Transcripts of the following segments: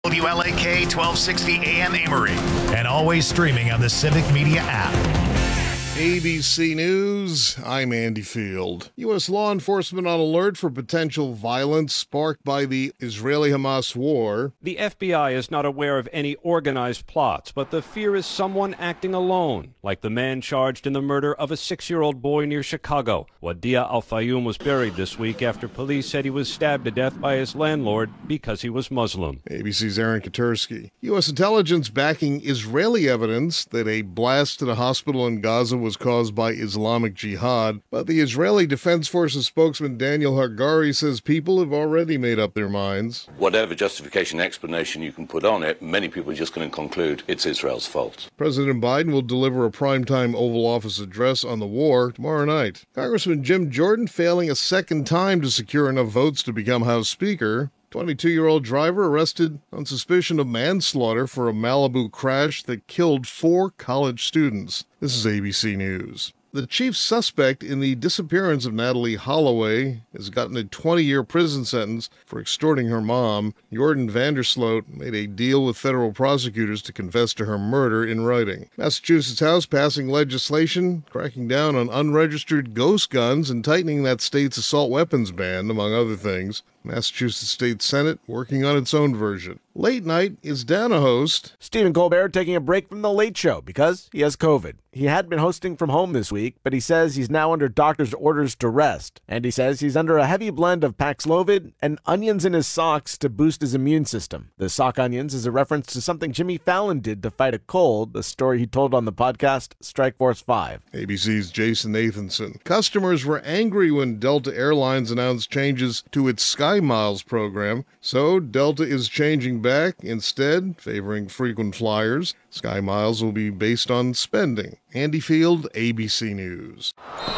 WLAK 1260 AM Amory, and always streaming on the Civic Media app. ABC News, I'm Andy Field. U.S. law enforcement on alert for potential violence sparked by the Israeli-Hamas war. The FBI is not aware of any organized plots, but the fear is someone acting alone, like the man charged in the murder of a 6-year-old boy near Chicago. Wadia Al-Fayoum was buried this week after police said he was stabbed to death by his landlord because he was Muslim. ABC's Aaron Katursky. U.S. intelligence backing Israeli evidence that a blast at a hospital in Gaza was caused by Islamic Jihad, but the Israeli Defense Forces spokesman Daniel Hagari says people have already made up their minds. Whatever justification, explanation you can put on it, many people are just going to conclude it's Israel's fault. President Biden will deliver a primetime Oval Office address on the war tomorrow night. Congressman Jim Jordan failing a second time to secure enough votes to become House Speaker. 22-year-old driver arrested on suspicion of manslaughter for a Malibu crash that killed 4 college students. This is ABC News. The chief suspect in the disappearance of Natalie Holloway has gotten a 20-year prison sentence for extorting her mom. Jordan Vandersloot made a deal with federal prosecutors to confess to her murder in writing. Massachusetts House passing legislation cracking down on unregistered ghost guns and tightening that state's assault weapons ban, among other things. Massachusetts State Senate working on its own version. Late Night is down a host. Stephen Colbert taking a break from The Late Show because he has COVID. He had been hosting from home this week, but he says he's now under doctor's orders to rest. And he says he's under a heavy blend of Paxlovid and onions in his socks to boost his immune system. The sock onions is a reference to something Jimmy Fallon did to fight a cold, a story he told on the podcast Strikeforce 5. ABC's Jason Nathanson. Customers were angry when Delta Airlines announced changes to its Sky Miles program, so Delta is changing back, instead favoring frequent flyers. Sky Miles will be based on spending. Andy Field, ABC News.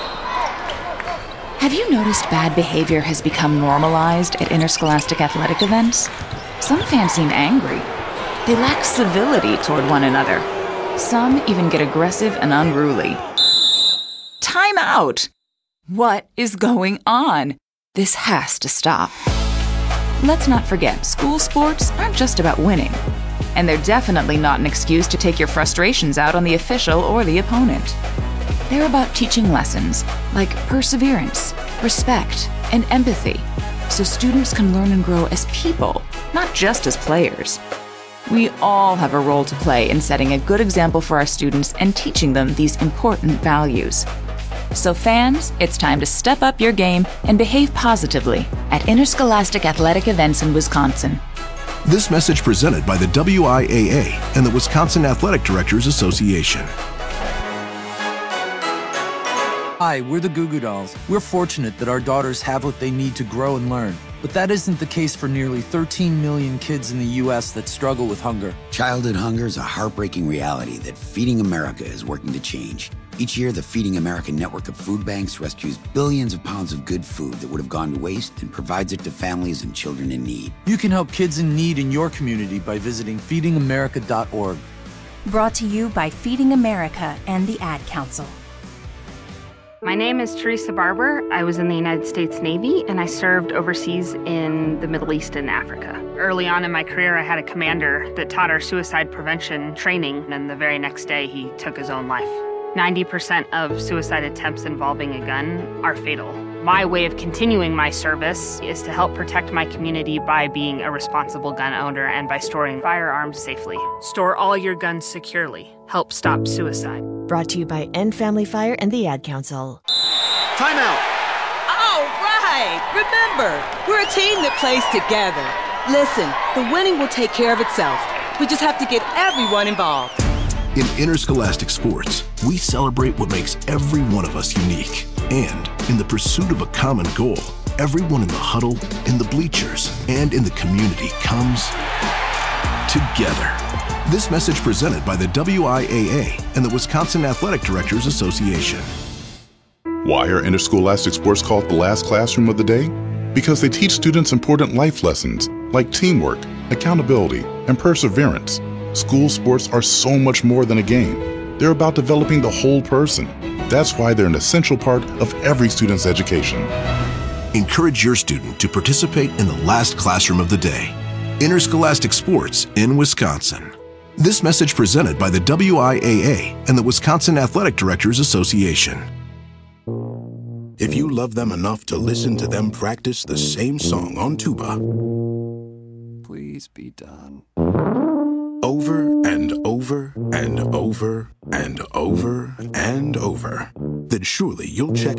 Have you noticed bad behavior has become normalized at interscholastic athletic events? Some fans seem angry. They lack civility toward one another. Some even get aggressive and unruly. Time out! What is going on? This has to stop. Let's not forget, school sports aren't just about winning. And they're definitely not an excuse to take your frustrations out on the official or the opponent. They're about teaching lessons like perseverance, respect, and empathy, so students can learn and grow as people, not just as players. We all have a role to play in setting a good example for our students and teaching them these important values. So fans, it's time to step up your game and behave positively at interscholastic athletic events in Wisconsin. This message presented by the WIAA and the Wisconsin Athletic Directors Association. Hi, we're the Goo Goo Dolls. We're fortunate that our daughters have what they need to grow and learn. But that isn't the case for nearly 13 million kids in the U.S. that struggle with hunger. Childhood hunger is a heartbreaking reality that Feeding America is working to change. Each year, the Feeding America network of food banks rescues billions of pounds of good food that would have gone to waste and provides it to families and children in need. You can help kids in need in your community by visiting feedingamerica.org. Brought to you by Feeding America and the Ad Council. My name is Teresa Barber. I was in the United States Navy, and I served overseas in the Middle East and Africa. Early on in my career, I had a commander that taught our suicide prevention training, and the very next day, he took his own life. 90% of suicide attempts involving a gun are fatal. My way of continuing my service is to help protect my community by being a responsible gun owner and by storing firearms safely. Store all your guns securely. Help stop suicide. Brought to you by End Family Fire and the Ad Council. Time out! All right! Remember, we're a team that plays together. Listen, the winning will take care of itself. We just have to get everyone involved. In interscholastic sports, we celebrate what makes every one of us unique. And in the pursuit of a common goal, everyone in the huddle, in the bleachers, and in the community comes together. This message presented by the WIAA and the Wisconsin Athletic Directors Association. Why are interscholastic sports called the last classroom of the day? Because they teach students important life lessons like teamwork, accountability, and perseverance. School sports are so much more than a game. They're about developing the whole person. That's why they're an essential part of every student's education. Encourage your student to participate in the last classroom of the day. interscholastic sports in Wisconsin. This message presented by the WIAA and the Wisconsin Athletic Directors Association. If you love them enough to listen to them practice the same song on tuba, Please be done. over and over and over and over and over, then surely you'll check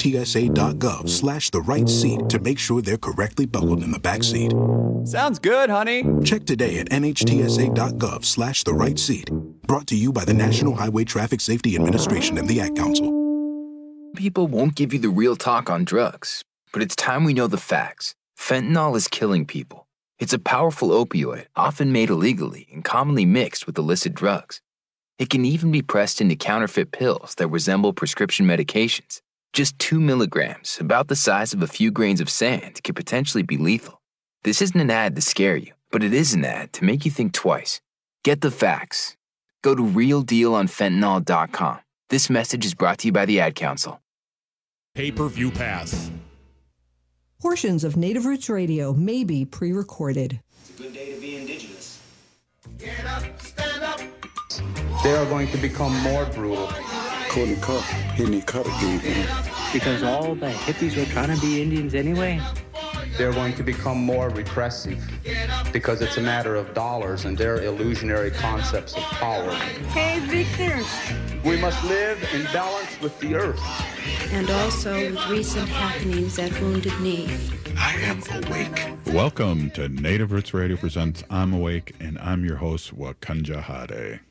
nhtsa.gov/the right seat to make sure they're correctly buckled in the back seat. Sounds good, honey. Check today at nhtsa.gov/the right seat. Brought to you by the National Highway Traffic Safety Administration and the Ad Council. People won't give you the real talk on drugs, but it's time we know the facts. Fentanyl is killing people. It's a powerful opioid, often made illegally and commonly mixed with illicit drugs. It can even be pressed into counterfeit pills that resemble prescription medications. Just 2 milligrams, about the size of a few grains of sand, could potentially be lethal. This isn't an ad to scare you, but it is an ad to make you think twice. Get the facts. Go to realdealonfentanyl.com. This message is brought to you by the Ad Council. Pay-per-view pass. Portions of Native Roots Radio may be pre-recorded. It's a good day to be indigenous. Get up, stand up. They are going to become more brutal. Couldn't cut, hitting cut again. Because all the hippies were trying to be Indians anyway. They're going to become more repressive because it's a matter of dollars and their illusionary concepts of power. Hey, Victor. We must live in balance with the earth. And also with recent happenings at Wounded Knee. I am awake. Welcome to Native Roots Radio presents I'm Awake, and I'm your host, Wakanja Hade.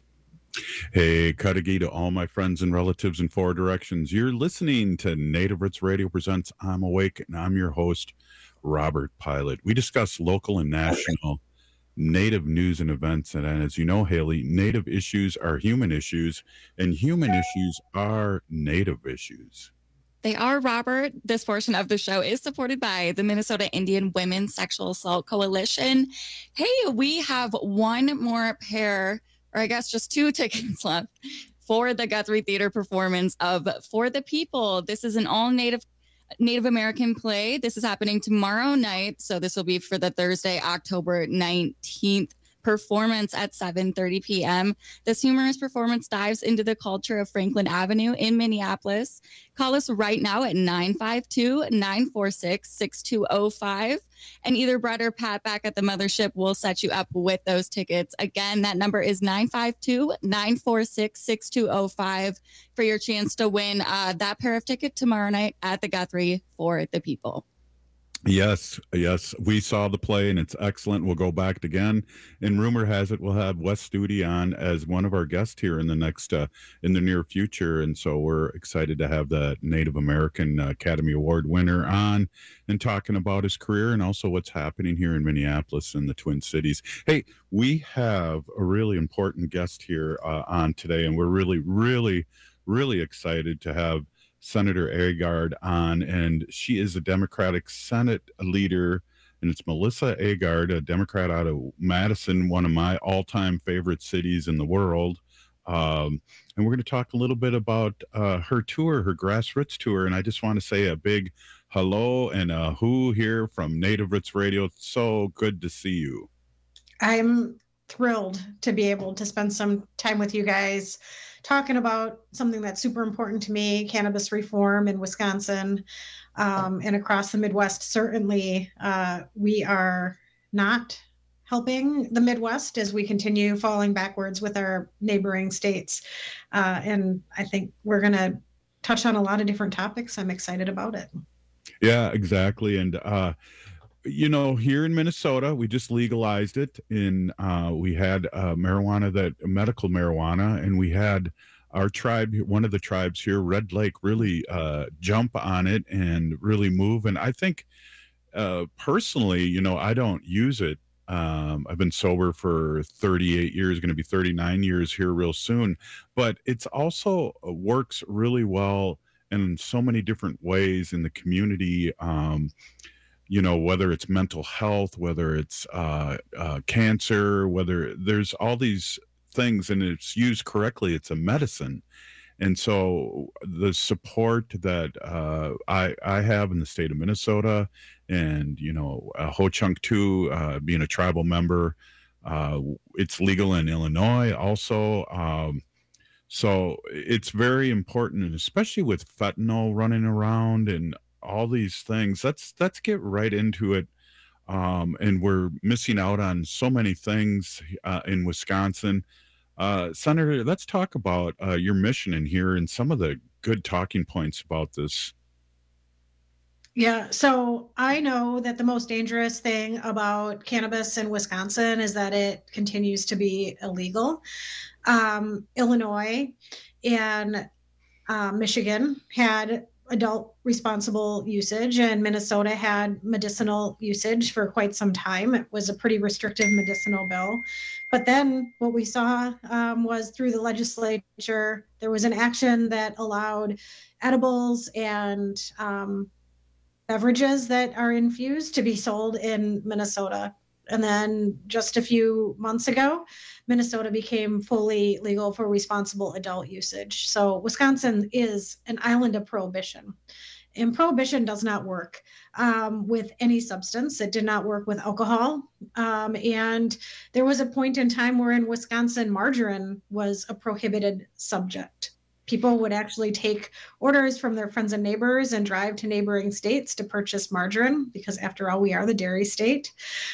Hey, Kadagi to all my friends and relatives in 4 directions. You're listening to Native Roots Radio presents I'm Awake, and I'm your host, Robert Pilot. We discuss local and national Native news and events, and as you know, Haley, Native issues are human issues, and human issues are Native issues. They are, Robert. This portion of the show is supported by the Minnesota Indian Women's Sexual Assault Coalition. Hey, we have one more pair, or I guess just 2 tickets left for the Guthrie Theater performance of For the People. This is an all-Native American play. This is happening tomorrow night. So this will be for the Thursday, October 19th performance at 7:30 p.m. This humorous performance dives into the culture of Franklin Avenue in Minneapolis. Call us right now at 952-946-6205. And either Brett or Pat back at the mothership will set you up with those tickets. Again, that number is 952-946-6205 for your chance to win that pair of tickets tomorrow night at the Guthrie for the People. Yes, we saw the play and it's excellent. We'll go back again, and rumor has it we'll have Wes Studi on as one of our guests here in the next in the near future, and so we're excited to have the Native American Academy Award winner on and talking about his career and also what's happening here in Minneapolis and the Twin Cities. Hey, we have a really important guest here on today, and we're really excited to have Senator Agard on, and she is a Democratic Senate leader, and it's Melissa Agard, a Democrat out of Madison, one of my all-time favorite cities in the world. And we're going to talk a little bit about her tour, her grassroots tour, and I just want to say a big hello and a who here from Native Roots Radio. It's so good to see you. I'm thrilled to be able to spend some time with you guys talking about something that's super important to me, cannabis reform in Wisconsin and across the Midwest. Certainly, we are not helping the Midwest as we continue falling backwards with our neighboring states. And I think we're going to touch on a lot of different topics. I'm excited about it. Yeah, exactly. And, you know, here in Minnesota, we just legalized it. We had medical marijuana, and we had our tribe, one of the tribes here, Red Lake, really jump on it and really move. And I think personally, you know, I don't use it. I've been sober for 38 years, going to be 39 years here real soon. But it's also works really well in so many different ways in the community. You know, whether it's mental health, whether it's cancer, whether there's all these things, and it's used correctly, it's a medicine. And so the support that I have in the state of Minnesota, and Ho Chunk 2 being a tribal member, it's legal in Illinois also. So it's very important, and especially with fentanyl running around and all these things. Let's get right into it. And we're missing out on so many things in Wisconsin. Senator, let's talk about your mission in here and some of the good talking points about this. Yeah, so I know that the most dangerous thing about cannabis in Wisconsin is that it continues to be illegal. Illinois and Michigan had adult responsible usage, and Minnesota had medicinal usage for quite some time. It was a pretty restrictive medicinal bill. But then what we saw was through the legislature, there was an action that allowed edibles and beverages that are infused to be sold in Minnesota. And then just a few months ago, Minnesota became fully legal for responsible adult usage. So Wisconsin is an island of prohibition. And prohibition does not work with any substance. It did not work with alcohol. And there was a point in time where in Wisconsin, margarine was a prohibited subject. People would actually take orders from their friends and neighbors and drive to neighboring states to purchase margarine, because after all, we are the dairy state.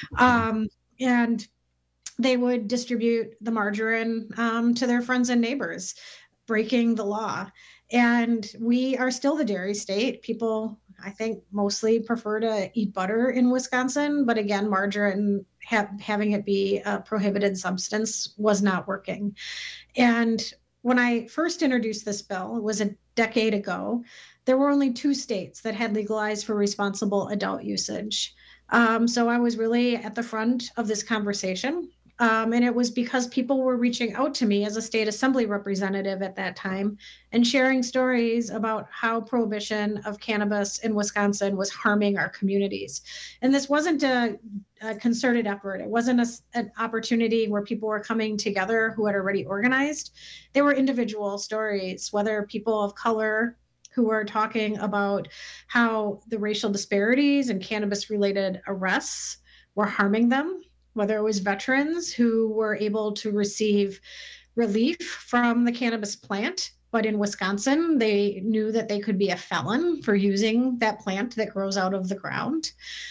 And they would distribute the margarine to their friends and neighbors, breaking the law. And we are still the dairy state. People, I think, mostly prefer to eat butter in Wisconsin. But again, margarine, having it be a prohibited substance, was not working. And when I first introduced this bill, it was a decade ago, there were only 2 states that had legalized for responsible adult usage. So I was really at the front of this conversation. And it was because people were reaching out to me as a state assembly representative at that time and sharing stories about how prohibition of cannabis in Wisconsin was harming our communities. And this wasn't a concerted effort. It wasn't an opportunity where people were coming together who had already organized. They were individual stories, whether people of color who were talking about how the racial disparities and cannabis-related arrests were harming them, whether it was veterans who were able to receive relief from the cannabis plant, but in Wisconsin, they knew that they could be a felon for using that plant that grows out of the ground.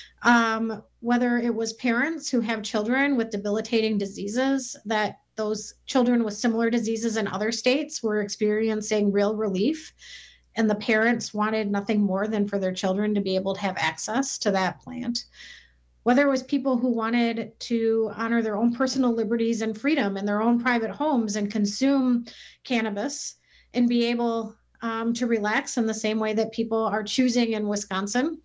Whether it was parents who have children with debilitating diseases, that those children with similar diseases in other states were experiencing real relief, and the parents wanted nothing more than for their children to be able to have access to that plant. Whether it was people who wanted to honor their own personal liberties and freedom in their own private homes and consume cannabis and be able to relax in the same way that people are choosing in Wisconsin,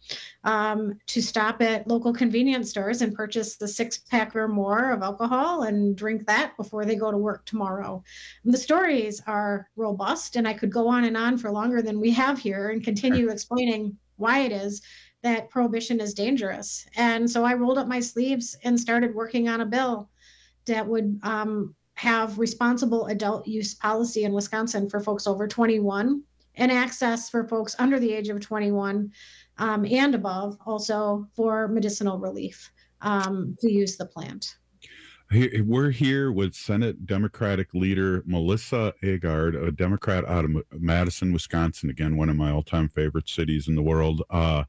to stop at local convenience stores and purchase the 6-pack or more of alcohol and drink that before they go to work tomorrow. And the stories are robust, and I could go on and on for longer than we have here and continue explaining why it is that prohibition is dangerous. And so I rolled up my sleeves and started working on a bill that would have responsible adult use policy in Wisconsin for folks over 21 and access for folks under the age of 21 and above, also for medicinal relief to use the plant. We're here with Senate Democratic leader Melissa Agard, a Democrat out of Madison, Wisconsin, again, one of my all-time favorite cities in the world.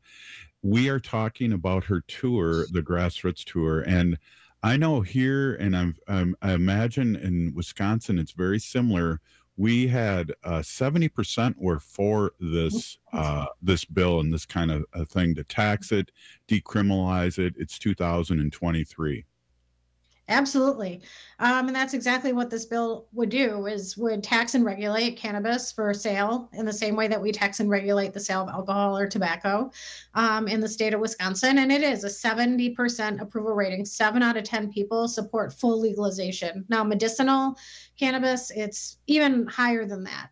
We are talking about her tour, the Grassroots Tour, and I know here, and I imagine in Wisconsin it's very similar. We had 70% were for this this bill and this kind of a thing to tax it, decriminalize it. It's 2023. Absolutely. And that's exactly what this bill would do, would tax and regulate cannabis for sale in the same way that we tax and regulate the sale of alcohol or tobacco in the state of Wisconsin. And it is a 70% approval rating. 7 out of 10 people support full legalization. Now, medicinal cannabis, it's even higher than that.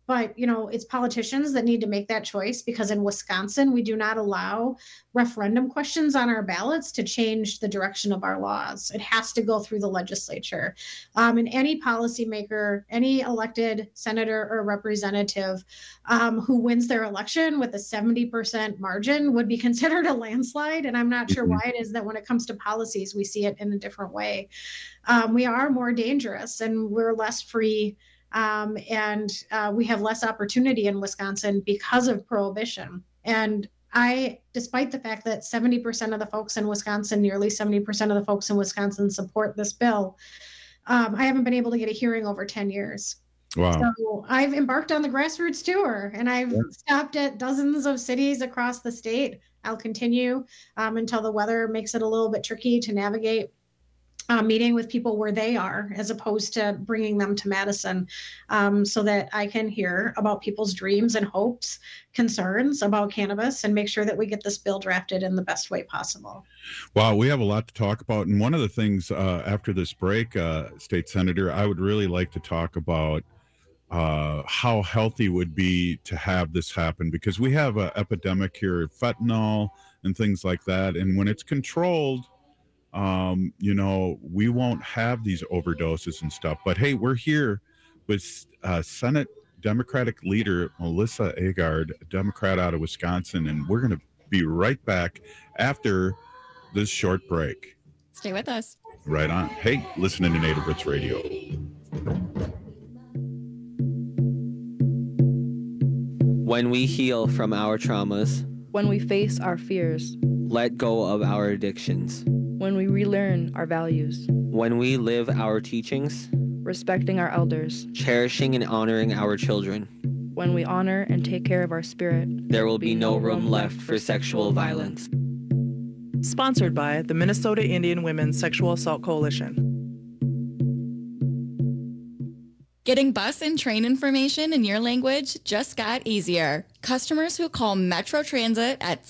But, it's politicians that need to make that choice, because in Wisconsin, we do not allow referendum questions on our ballots to change the direction of our laws. It has to go through the legislature. And any policymaker, any elected senator or representative who wins their election with a 70% margin would be considered a landslide. And I'm not sure why it is that when it comes to policies, we see it in a different way. We are more dangerous and we're less free. And we have less opportunity in Wisconsin because of prohibition. And despite the fact that 70% of the folks in Wisconsin, nearly 70% of the folks in Wisconsin support this bill, I haven't been able to get a hearing over 10 years. Wow. So I've embarked on the grassroots tour, and I've stopped at dozens of cities across the state. I'll continue until the weather makes it a little bit tricky to navigate meeting with people where they are, as opposed to bringing them to Madison, so that I can hear about people's dreams and hopes, concerns about cannabis, and make sure that we get this bill drafted in the best way possible. Wow, we have a lot to talk about. And one of the things after this break, State Senator, I would really like to talk about how healthy it would be to have this happen, because we have an epidemic here, fentanyl and things like that. And when it's controlled, we won't have these overdoses and stuff. But hey, we're here with Senate Democratic leader Melissa Agard, a Democrat out of Wisconsin, and we're going to be right back after this short break. Stay with us. Right on. Hey, listening to Native Roots Radio. When we heal from our traumas, when we face our fears, let go of our addictions, when we relearn our values, when we live our teachings, respecting our elders, cherishing and honoring our children, when we honor and take care of our spirit, there will be no room left for sexual violence. Sponsored by the Minnesota Indian Women's Sexual Assault Coalition. Getting bus and train information in your language just got easier. Customers who call Metro Transit at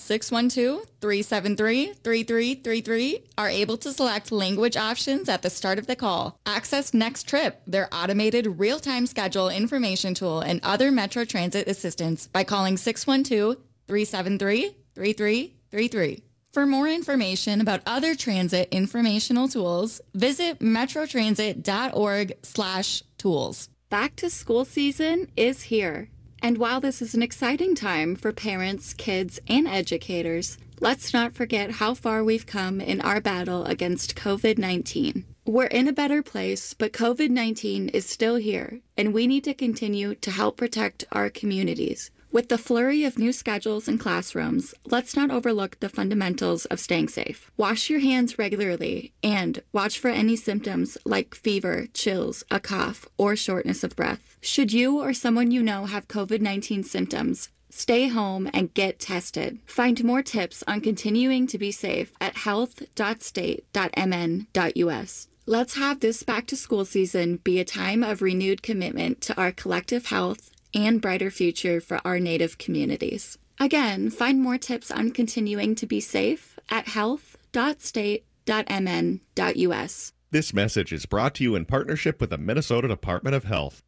612-373-3333 are able to select language options at the start of the call. Access Next Trip, their automated real-time schedule information tool, and other Metro Transit assistance by calling 612-373-3333. For more information about other transit informational tools, visit metrotransit.org/tools. Back to school season is here. And while this is an exciting time for parents, kids, and educators, let's not forget how far we've come in our battle against COVID-19. We're in a better place, but COVID-19 is still here, and we need to continue to help protect our communities. With the flurry of new schedules and classrooms, let's not overlook the fundamentals of staying safe. Wash your hands regularly and watch for any symptoms like fever, chills, a cough, or shortness of breath. Should you or someone you know have COVID-19 symptoms, stay home and get tested. Find more tips on continuing to be safe at health.state.mn.us. Let's have this back-to-school season be a time of renewed commitment to our collective health and brighter future for our Native communities. Again, find more tips on continuing to be safe at health.state.mn.us. This message is brought to you in partnership with the Minnesota Department of Health.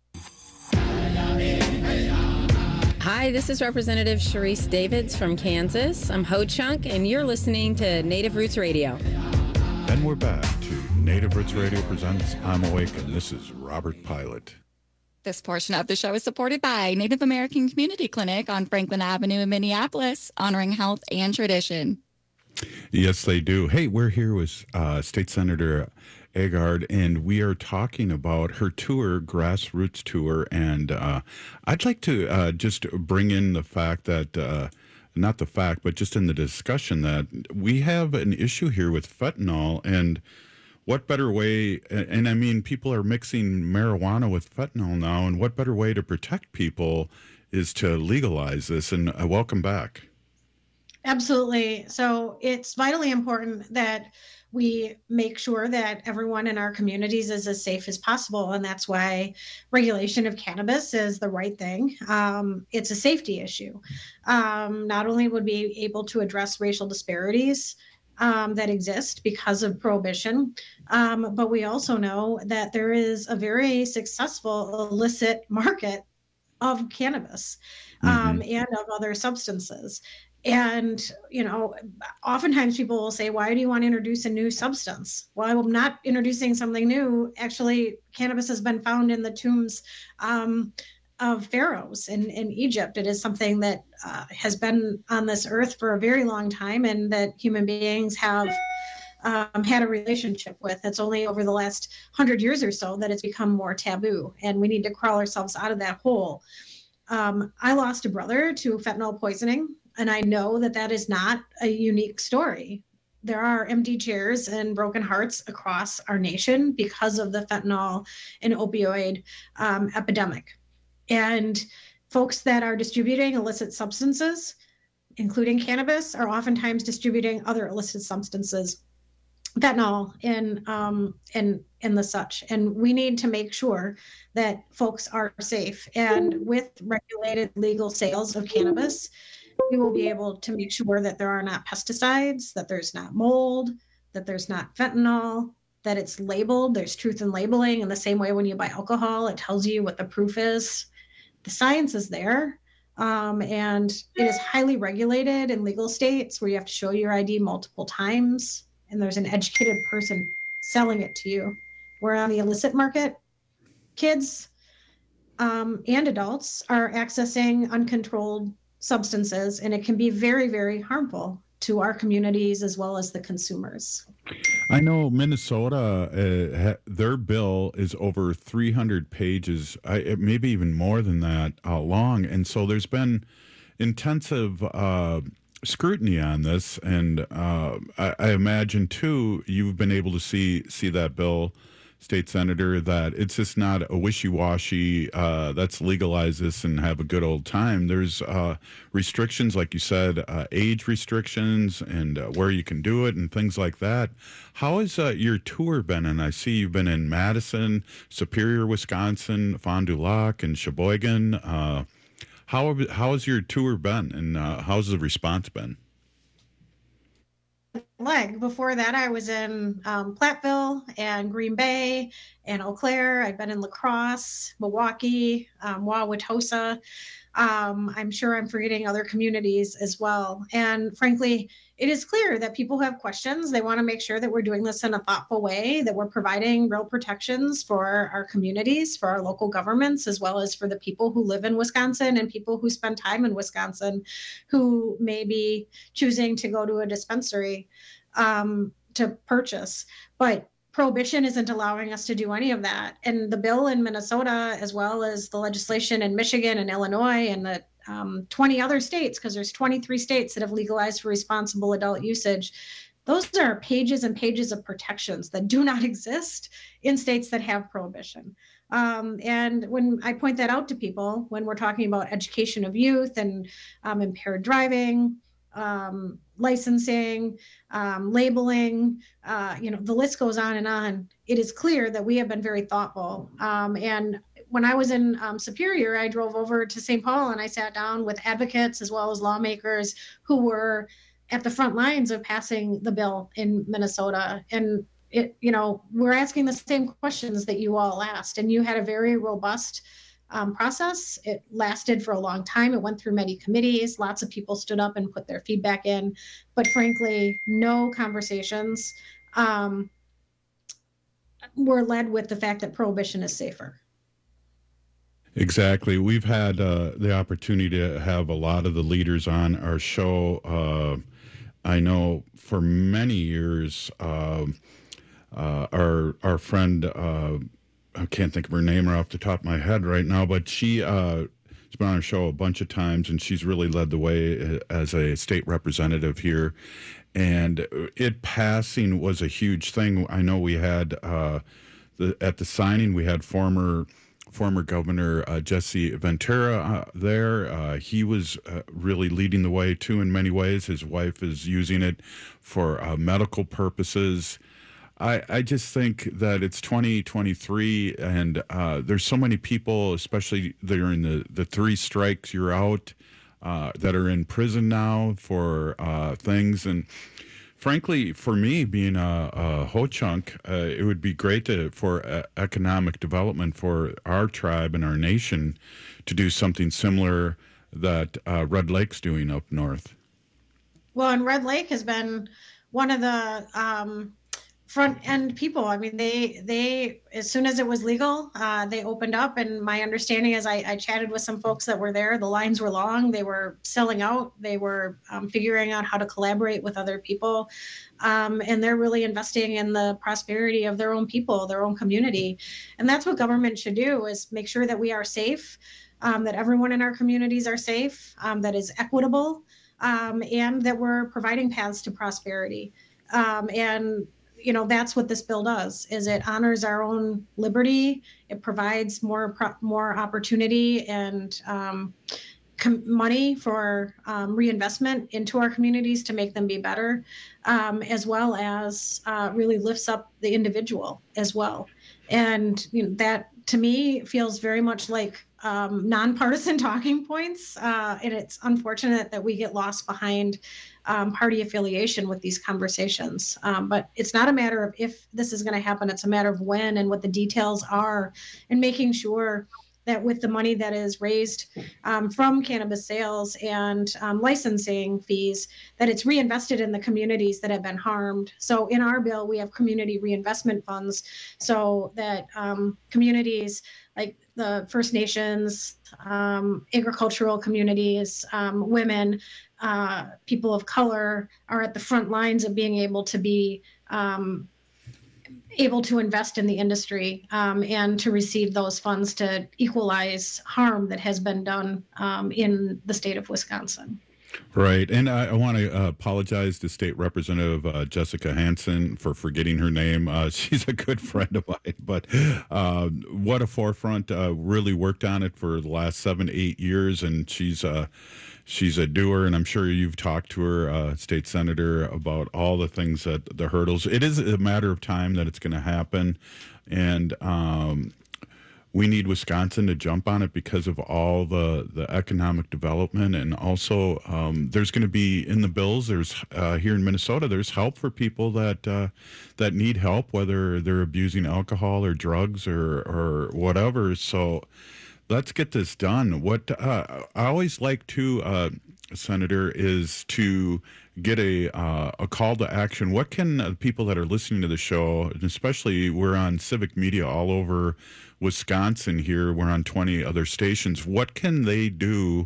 Hi, this is Representative Sharice Davids from Kansas. I'm Ho Chunk, and you're listening to Native Roots Radio. And we're back to Native Roots Radio presents I'm Awake, and this is Robert Pilot. This portion of the show is supported by Native American Community Clinic on Franklin Avenue in Minneapolis, honoring health and tradition. Yes, they do. Hey, we're here with State Senator Agard, and we are talking about her tour, Grassroots Tour, and I'd like to just bring in the fact that, not the fact, but just in the discussion that we have an issue here with fentanyl, and what better way, and I mean, people are mixing marijuana with fentanyl now, and what better way to protect people is to legalize this, and welcome back. Absolutely. So it's vitally important that we make sure that everyone in our communities is as safe as possible, and that's why regulation of cannabis is the right thing. It's a safety issue. Not only would we be able to address racial disparities that exist because of prohibition. But we also know that there is a very successful illicit market of cannabis and of other substances. And, oftentimes people will say, why do you want to introduce a new substance? Well, I'm not introducing something new. Actually, cannabis has been found in the tombs of pharaohs in Egypt. It is something that has been on this earth for a very long time, and that human beings have had a relationship with. It's only over the last 100 years or so that it's become more taboo, and we need to crawl ourselves out of that hole. I lost a brother to fentanyl poisoning, and I know that that is not a unique story. There are empty chairs and broken hearts across our nation because of the fentanyl and opioid epidemic. And folks that are distributing illicit substances, including cannabis, are oftentimes distributing other illicit substances, fentanyl and the such. And we need to make sure that folks are safe. And with regulated legal sales of cannabis, we will be able to make sure that there are not pesticides, that there's not mold, that there's not fentanyl, that it's labeled. There's truth in labeling. In the same way when you buy alcohol, it tells you what the proof is. The science is there. And it is highly regulated in legal states where you have to show your ID multiple times, and there's an educated person selling it to you. Where on the illicit market, kids and adults are accessing uncontrolled substances, and it can be very, very harmful to our communities as well as the consumers. I know Minnesota, their bill is over 300 pages, maybe even more than that long. And so there's been intensive scrutiny on this. And I imagine, too, you've been able to see that bill, State Senator, that it's just not a wishy-washy, let's legalize this and have a good old time. There's restrictions, like you said, age restrictions and where you can do it and things like that. How has your tour been? And I see you've been in Madison, Superior, Wisconsin, Fond du Lac, and Sheboygan. How has your tour been, and how's the response been? Before that, I was in Platteville and Green Bay and Eau Claire. I've been in La Crosse, Milwaukee, Wauwatosa. I'm sure I'm forgetting other communities as well. And frankly, it is clear that people have questions. They want to make sure that we're doing this in a thoughtful way, that we're providing real protections for our communities, for our local governments, as well as for the people who live in Wisconsin and people who spend time in Wisconsin who may be choosing to go to a dispensary to purchase. But prohibition isn't allowing us to do any of that. And the bill in Minnesota, as well as the legislation in Michigan and Illinois and the 20 other states, because there's 23 states that have legalized for responsible adult usage, those are pages and pages of protections that do not exist in states that have prohibition. And when I point that out to people, when we're talking about education of youth and impaired driving, licensing, labeling, the list goes on and on. It is clear that we have been very thoughtful. And when I was in Superior, I drove over to St. Paul and I sat down with advocates as well as lawmakers who were at the front lines of passing the bill in Minnesota. And we're asking the same questions that you all asked, and you had a very robust process. It lasted for a long time. It went through many committees. Lots of people stood up and put their feedback in, but frankly, no conversations were led with the fact that prohibition is safer. Exactly. We've had the opportunity to have a lot of the leaders on our show. I know for many years, our friend, I can't think of her name right off the top of my head right now, but she has been on our show a bunch of times, and she's really led the way as a state representative here. And it passing was a huge thing. I know we had at the signing, we had former Governor Jesse Ventura there. He was really leading the way too in many ways. His wife is using it for medical purposes. I just think that it's 2023, and there's so many people, especially during the 3 strikes you're out, that are in prison now for things. And frankly, for me, being a Ho-Chunk, it would be great for economic development for our tribe and our nation to do something similar that Red Lake's doing up north. Well, and Red Lake has been one of the front end people. I mean, they as soon as it was legal, they opened up. And my understanding is I chatted with some folks that were there. The lines were long. They were selling out. They were figuring out how to collaborate with other people. And they're really investing in the prosperity of their own people, their own community. And that's what government should do, is make sure that we are safe, that everyone in our communities are safe, that is equitable, and that we're providing paths to prosperity. And that's what this bill does, is it honors our own liberty. It provides more opportunity and money for reinvestment into our communities to make them be better, as well as really lifts up the individual as well. And that, to me, feels very much like nonpartisan talking points. And it's unfortunate that we get lost behind party affiliation with these conversations. But it's not a matter of if this is going to happen. It's a matter of when and what the details are, and making sure that with the money that is raised from cannabis sales and licensing fees, that it's reinvested in the communities that have been harmed. So in our bill, we have community reinvestment funds, so that communities like the First Nations, agricultural communities, women, people of color are at the front lines of being able to be able to invest in the industry and to receive those funds to equalize harm that has been done in the state of Wisconsin. Right. And I want to apologize to State Representative Jessica Hansen for forgetting her name. She's a good friend of mine, but what a forefront, really worked on it for the last 7-8 years. And she's a doer, and I'm sure you've talked to her, State Senator, about all the things that the hurdles. It is a matter of time that it's going to happen. And we need Wisconsin to jump on it because of all the economic development. And also there's going to be in the bills, there's here in Minnesota, there's help for people that need help, whether they're abusing alcohol or drugs or whatever. So let's get this done. What I always like to, Senator, is to get a call to action. What can people that are listening to the show, and especially we're on civic media all over Wisconsin here, we're on 20 other stations. What can they do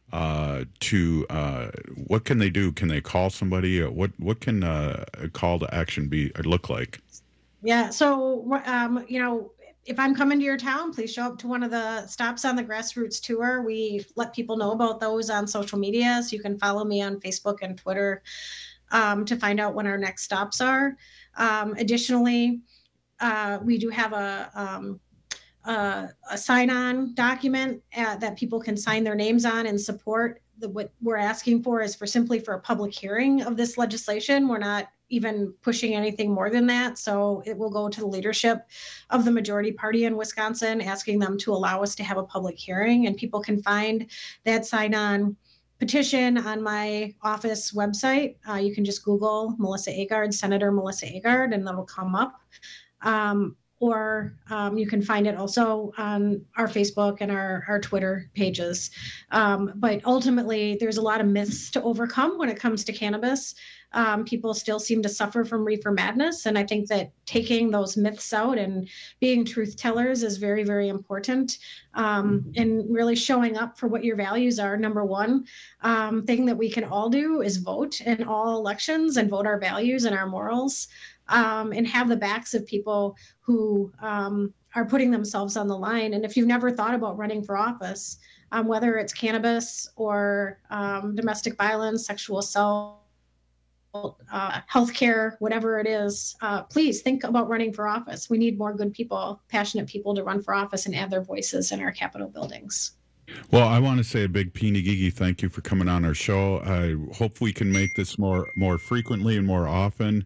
what can they do? Can they call somebody? What can a call to action be or look like? Yeah. So, if I'm coming to your town, please show up to one of the stops on the Grassroots Tour. We let people know about those on social media. So you can follow me on Facebook and Twitter to find out when our next stops are. Additionally, we do have a sign-on document that people can sign their names on and support. What we're asking for is simply for a public hearing of this legislation. We're not even pushing anything more than that. So it will go to the leadership of the majority party in Wisconsin, asking them to allow us to have a public hearing. And people can find that sign-on petition on my office website. You can just Google Melissa Agard, Senator Melissa Agard, and that'll come up. Or you can find it also on our Facebook and our Twitter pages. But ultimately, there's a lot of myths to overcome when it comes to cannabis. People still seem to suffer from reefer madness. And I think that taking those myths out and being truth tellers is very, very important. And really showing up for what your values are. Number one thing that we can all do is vote in all elections and vote our values and our morals. And have the backs of people who are putting themselves on the line. And if you've never thought about running for office, whether it's cannabis or domestic violence, sexual assault, healthcare, whatever it is, please think about running for office. We need more good people, passionate people to run for office and add their voices in our Capitol buildings. Well, I want to say a big Peeny thank you for coming on our show. I hope we can make this more frequently and more often.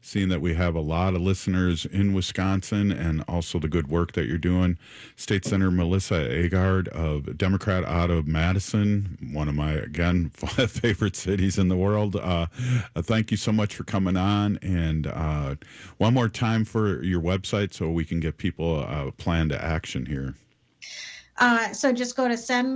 seeing that we have a lot of listeners in Wisconsin and also the good work that you're doing. State Senator Melissa Agard, of Democrat out of Madison, one of my, again, favorite cities in the world. Thank you so much for coming on. And one more time for your website so we can get people a plan to action here. So just go to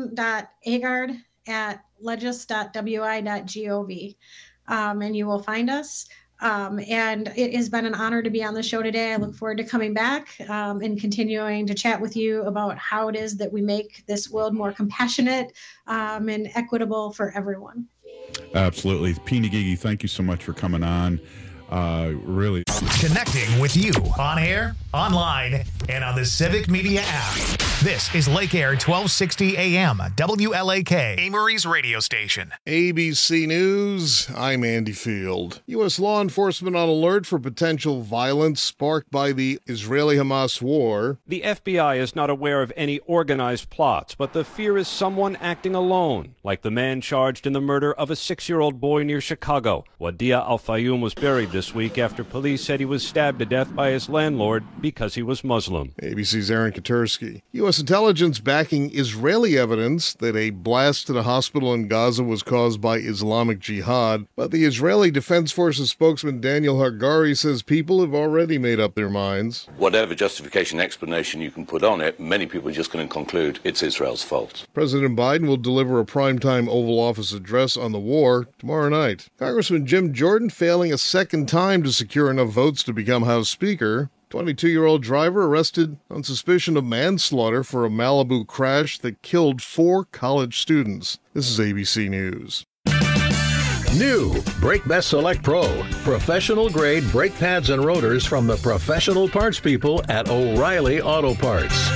sen.agard@legis.wi.gov, and you will find us. And it has been an honor to be on the show today. I look forward to coming back and continuing to chat with you about how it is that we make this world more compassionate and equitable for everyone. Absolutely. Peeny Gigi, thank you so much for coming on. Really connecting with you on air, online, and on the Civic Media app. This is Lake Air 1260 AM, WLAK, Amory's radio station. ABC News, I'm Andy Field. U.S. law enforcement on alert for potential violence sparked by the Israeli-Hamas war. The FBI is not aware of any organized plots, but the fear is someone acting alone, like the man charged in the murder of a 6-year-old boy near Chicago. Wadia Al-Fayoum was buried this week after police said he was stabbed to death by his landlord because he was Muslim. ABC's Aaron Katursky. U.S. intelligence backing Israeli evidence that a blast at a hospital in Gaza was caused by Islamic Jihad, but the Israeli Defense Forces spokesman Daniel Hagari says people have already made up their minds. Whatever justification, explanation you can put on it, many people are just going to conclude it's Israel's fault. President Biden will deliver a primetime Oval Office address on the war tomorrow night. Congressman Jim Jordan failing a second time to secure enough votes to become House Speaker. 22-year-old driver arrested on suspicion of manslaughter for a Malibu crash that killed 4 college students. This is ABC News. New Brake Best Select Pro. Professional grade brake pads and rotors from the professional parts people at O'Reilly Auto Parts.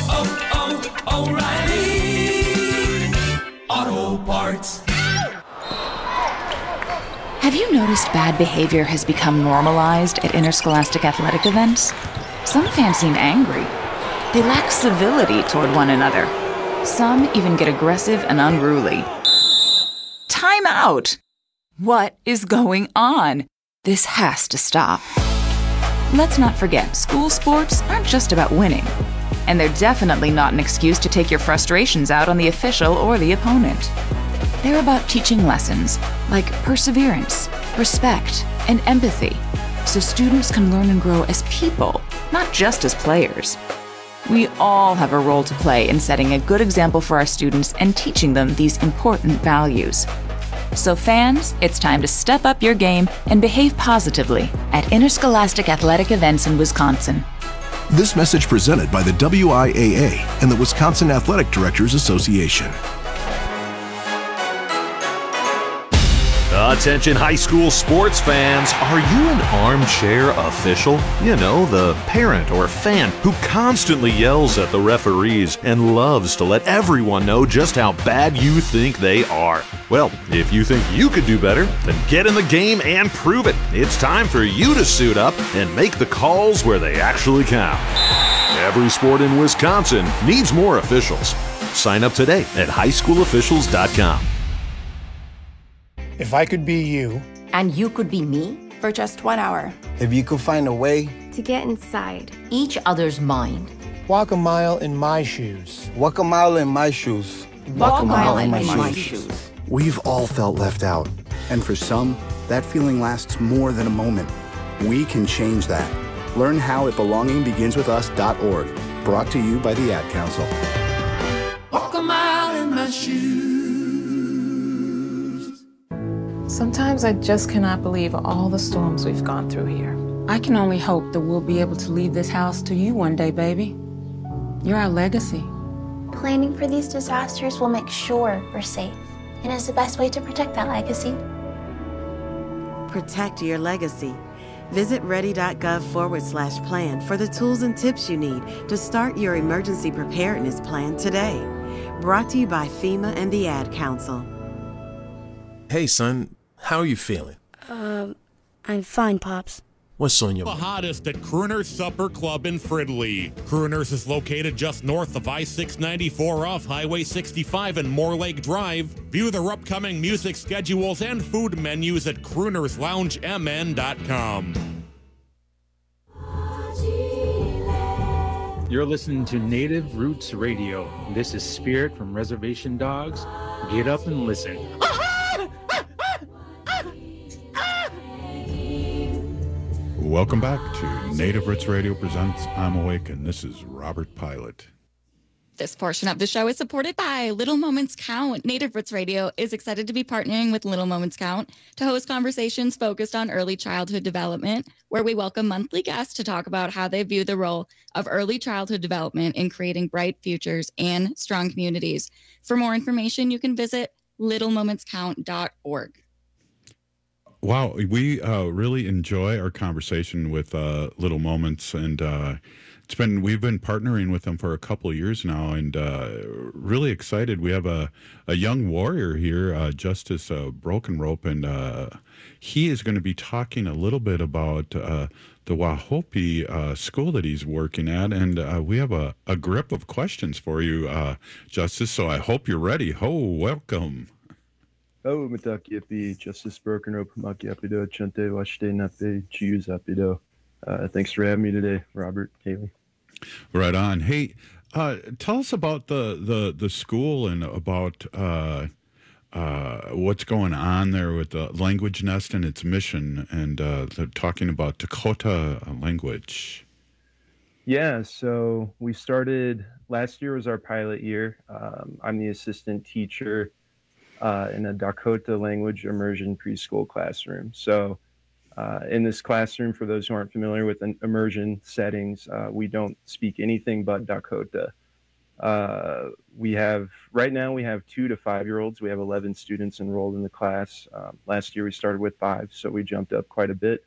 O'Reilly Auto Parts. Have you noticed bad behavior has become normalized at interscholastic athletic events? Some fans seem angry. They lack civility toward one another. Some even get aggressive and unruly. Time out! What is going on? This has to stop. Let's not forget, school sports aren't just about winning. And they're definitely not an excuse to take your frustrations out on the official or the opponent. They're about teaching lessons like perseverance, respect, and empathy, so students can learn and grow as people, not just as players. We all have a role to play in setting a good example for our students and teaching them these important values. So fans, it's time to step up your game and behave positively at interscholastic athletic events in Wisconsin. This message presented by the WIAA and the Wisconsin Athletic Directors Association. Attention high school sports fans, are you an armchair official? You know, the parent or fan who constantly yells at the referees and loves to let everyone know just how bad you think they are. Well, if you think you could do better, then get in the game and prove it. It's time for you to suit up and make the calls where they actually count. Every sport in Wisconsin needs more officials. Sign up today at highschoolofficials.com. If I could be you. And you could be me for just 1 hour. If you could find a way to get inside each other's mind. Walk a mile in my shoes. Walk a mile in my shoes. Walk a mile in my shoes. We've all felt left out. And for some, that feeling lasts more than a moment. We can change that. Learn how at belongingbeginswithus.org. Brought to you by the Ad Council. Walk a mile in my shoes. Sometimes I just cannot believe all the storms we've gone through here. I can only hope that we'll be able to leave this house to you one day, baby. You're our legacy. Planning for these disasters will make sure we're safe, and is the best way to protect that legacy. Protect your legacy. Visit ready.gov/plan for the tools and tips you need to start your emergency preparedness plan today. Brought to you by FEMA and the Ad Council. Hey, son, how are you feeling? I'm fine, Pops. What's on your mind? The hottest at Crooner's Supper Club in Fridley. Crooner's is located just north of I-694 off Highway 65 and Moore Lake Drive. View their upcoming music schedules and food menus at croonersloungemn.com. You're listening to Native Roots Radio. This is Spirit from Reservation Dogs. Get up and listen. Welcome back to Native Roots Radio presents I'm Awake, and this is Robert Pilot. This portion of the show is supported by Little Moments Count. Native Roots Radio is excited to be partnering with Little Moments Count to host conversations focused on early childhood development, where we welcome monthly guests to talk about how they view the role of early childhood development in creating bright futures and strong communities. For more information, you can visit littlemomentscount.org. Wow, we really enjoy our conversation with Little Moments, and we've been partnering with them for a couple of years now, and really excited. We have a young warrior here, Justice Broken Rope, and he is going to be talking a little bit about the Wahopi school that he's working at, and we have a grip of questions for you, Justice. So I hope you're ready. Welcome. Oh, Mitakiapi, Justice Broken Rope, Makiapido, Chante, Washte, Nape, Chiuzapido. Thanks for having me today, Robert Haley. Right on. Hey, tell us about the school and about what's going on there with the Language Nest and its mission, and they're talking about Dakota language. Yeah, so we started, last year was our pilot year. I'm the assistant teacher in a Dakota language immersion preschool classroom. So in this classroom, for those who aren't familiar with immersion settings, we don't speak anything but Dakota. Right now we have 2 to 5 year olds. We have 11 students enrolled in the class. Last year we started with 5, so we jumped up quite a bit.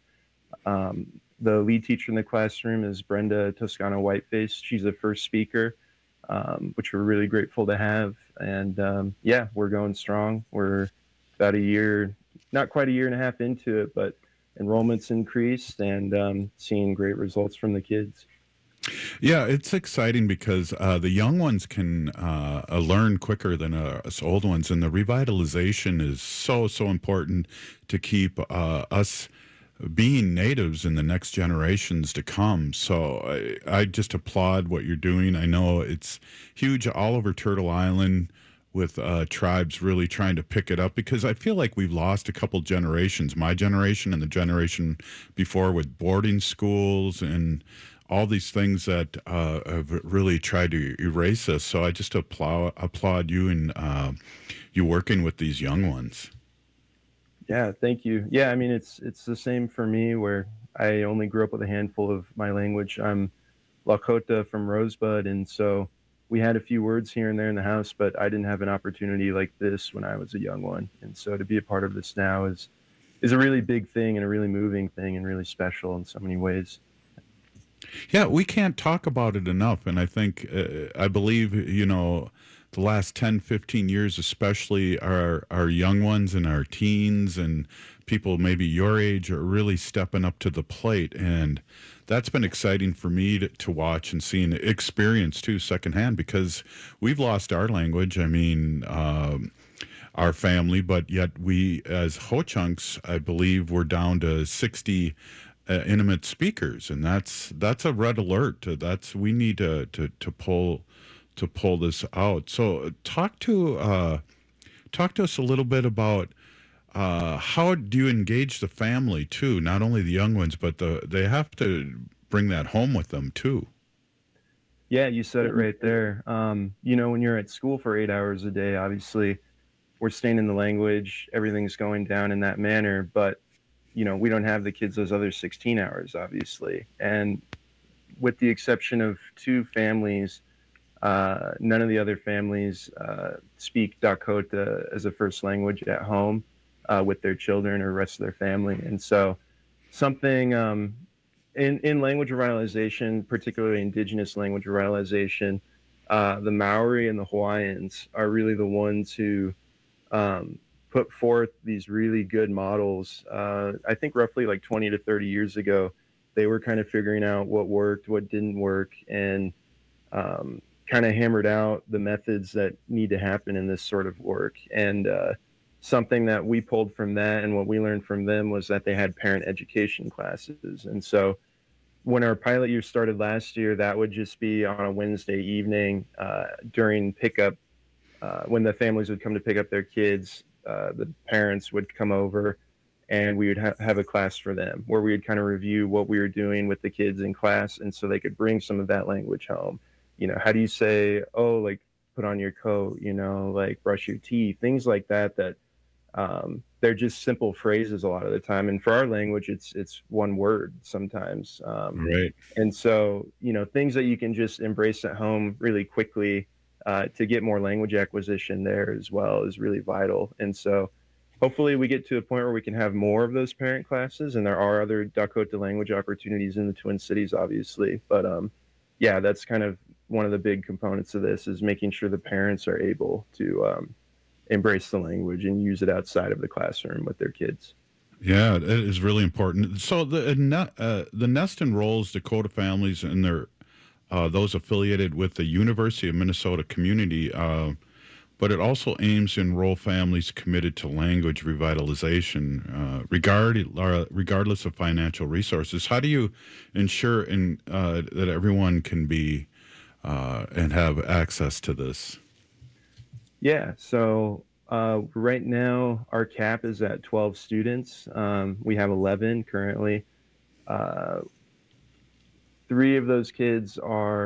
The lead teacher in the classroom is Brenda Toscano Whiteface. She's the first speaker, which we're really grateful to have. And yeah, we're going strong. We're about a year, not quite a year and a half into it, but enrollment's increased, and seeing great results from the kids. Yeah, it's exciting because the young ones can learn quicker than us old ones, and the revitalization is so important to keep us being natives in the next generations to come. So I just applaud what you're doing. I know it's huge all over Turtle Island, with tribes really trying to pick it up, because I feel like we've lost a couple generations, my generation and the generation before, with boarding schools and all these things that have really tried to erase us. So I just applaud you and you working with these young ones. Yeah, thank you. Yeah, I mean, it's the same for me, where I only grew up with a handful of my language. I'm Lakota from Rosebud, and so we had a few words here and there in the house, but I didn't have an opportunity like this when I was a young one. And so to be a part of this now is a really big thing, and a really moving thing, and really special in so many ways. Yeah, we can't talk about it enough. And I think, I believe, the last 10, 15 years, especially our young ones and our teens and people maybe your age are really stepping up to the plate. And that's been exciting for me to watch and see and experience too, secondhand, because we've lost our language. I mean, our family, but yet we, as Ho-Chunks, I believe we're down to 60 intimate speakers, and that's a red alert. We need to pull this out. So talk to us a little bit about how do you engage the family too? Not only the young ones, but they have to bring that home with them too. Yeah, you said it right there. When you're at school for 8 hours a day, obviously we're staying in the language, everything's going down in that manner, but we don't have the kids those other 16 hours, obviously. And with the exception of 2 families, none of the other families speak Dakota as a first language at home with their children or rest of their family. And so something in language revitalization, particularly indigenous language revitalization, the Maori and the Hawaiians are really the ones who put forth these really good models. I think roughly like 20 to 30 years ago, they were kind of figuring out what worked, what didn't work, and kind of hammered out the methods that need to happen in this sort of work. And something that we pulled from that and what we learned from them was that they had parent education classes. And so, when our pilot year started last year, that would just be on a Wednesday evening during pickup. When the families would come to pick up their kids, the parents would come over and we would have a class for them where we would kind of review what we were doing with the kids in class. And so they could bring some of that language home. You know, how do you say, oh, like put on your coat, you know, like brush your teeth, things like that, they're just simple phrases a lot of the time. And for our language, it's one word sometimes. Right. And so, you know, things that you can just embrace at home really quickly to get more language acquisition there as well is really vital. And so hopefully we get to a point where we can have more of those parent classes, and there are other Dakota language opportunities in the Twin Cities, obviously. But yeah, that's kind of one of the big components of this, is making sure the parents are able to embrace the language and use it outside of the classroom with their kids. Yeah, it is really important. So the Nest enrolls Dakota families and their those affiliated with the University of Minnesota community, but it also aims to enroll families committed to language revitalization, regardless of financial resources. How do you ensure that everyone can be and have access to this? Yeah, so right now our cap is at 12 students. We have 11 currently. 3 of those kids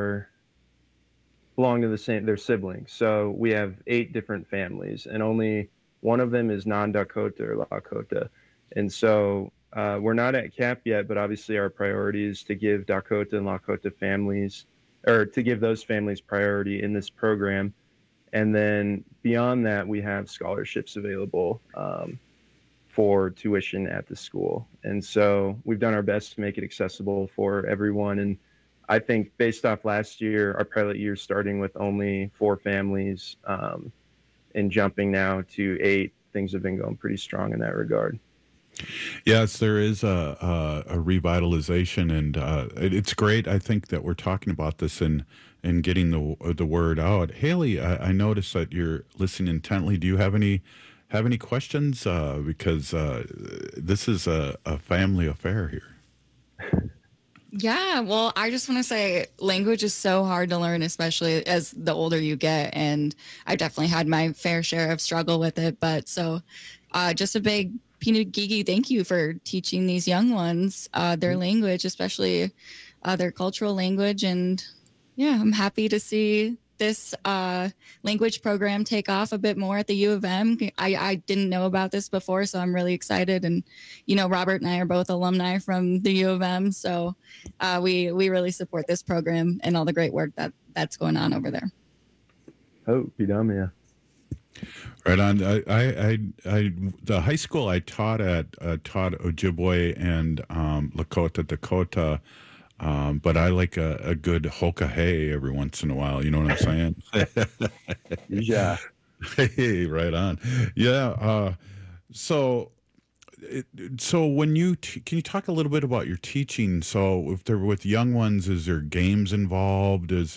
belong to they're siblings. So we have 8 different families, and only one of them is non-Dakota or Lakota. And so we're not at cap yet, but obviously our priority is to give Dakota and Lakota families, or to give those families priority in this program. And then beyond that, we have scholarships available for tuition at the school. And so we've done our best to make it accessible for everyone. And I think based off last year, our pilot year starting with only 4 families and jumping now to 8, things have been going pretty strong in that regard. Yes, there is a revitalization, and it's great. I think that we're talking about this and getting the word out. Haley, I noticed that you're listening intently. Do you have any questions? Because this is a family affair here. Yeah, well, I just want to say language is so hard to learn, especially as the older you get. And I definitely had my fair share of struggle with it. But so just a big Peanut Geeky thank you for teaching these young ones their language, especially their cultural language. And yeah, I'm happy to see this language program take off a bit more at the U of M. I didn't know about this before, so I'm really excited. And, you know, Robert and I are both alumni from the U of M, so we really support this program and all the great work that's going on over there. Oh, yeah. Right on. The high school I taught at taught Ojibwe and Lakota, Dakota. But I like a good hoka-hey every once in a while. You know what I'm saying? Yeah. Hey, right on. Yeah. So when can you talk a little bit about your teaching? So if they're with young ones, is there games involved? Is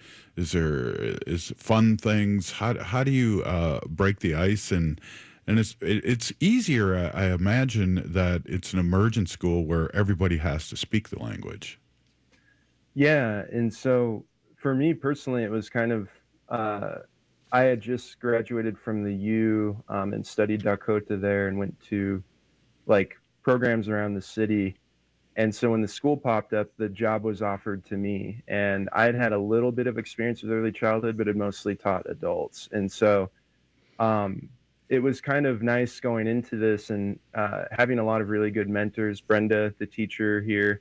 fun things? How do you break the ice? And it's easier, I imagine, that it's an emergent school where everybody has to speak the language. Yeah, and so for me personally, it was kind of I had just graduated from the U and studied Dakota there and went to like programs around the city. And so when the school popped up, the job was offered to me, and I had a little bit of experience with early childhood, but had mostly taught adults. And so it was kind of nice going into this and having a lot of really good mentors. Brenda, the teacher here,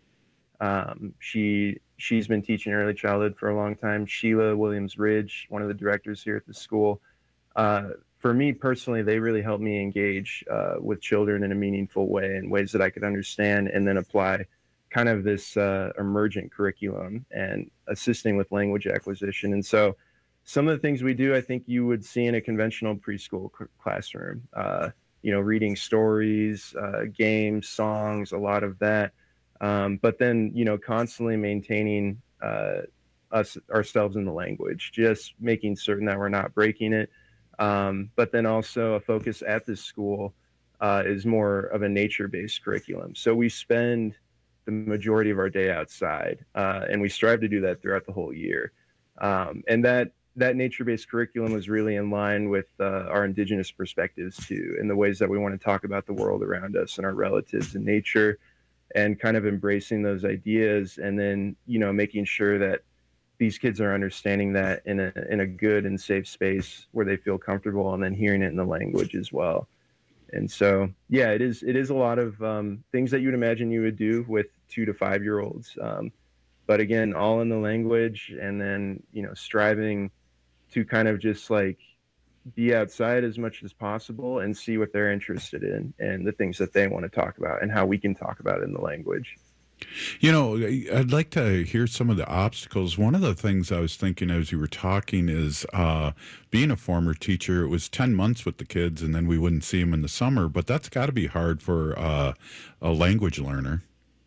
she's been teaching early childhood for a long time. Sheila Williams-Ridge, one of the directors here at the school. For me personally, they really helped me engage with children in a meaningful way, in ways that I could understand, and then apply kind of this emergent curriculum and assisting with language acquisition. And so some of the things we do, I think you would see in a conventional preschool classroom, reading stories, games, songs, a lot of that. But then, constantly maintaining ourselves in the language, just making certain that we're not breaking it. But then also a focus at this school is more of a nature-based curriculum. So we spend the majority of our day outside. And we strive to do that throughout the whole year. And that nature-based curriculum was really in line with our indigenous perspectives too, and the ways that we want to talk about the world around us and our relatives and nature, and kind of embracing those ideas, and then, you know, making sure that these kids are understanding that in a good and safe space where they feel comfortable, and then hearing it in the language as well. And so, yeah, it is a lot of things that you'd imagine you would do with 2 to 5 year olds. But again, all in the language, and then, you know, striving to kind of just like be outside as much as possible and see what they're interested in and the things that they want to talk about and how we can talk about it in the language. You know, I'd like to hear some of the obstacles. One of the things I was thinking as you were talking is being a former teacher, it was 10 months with the kids and then we wouldn't see them in the summer, but that's got to be hard for a language learner.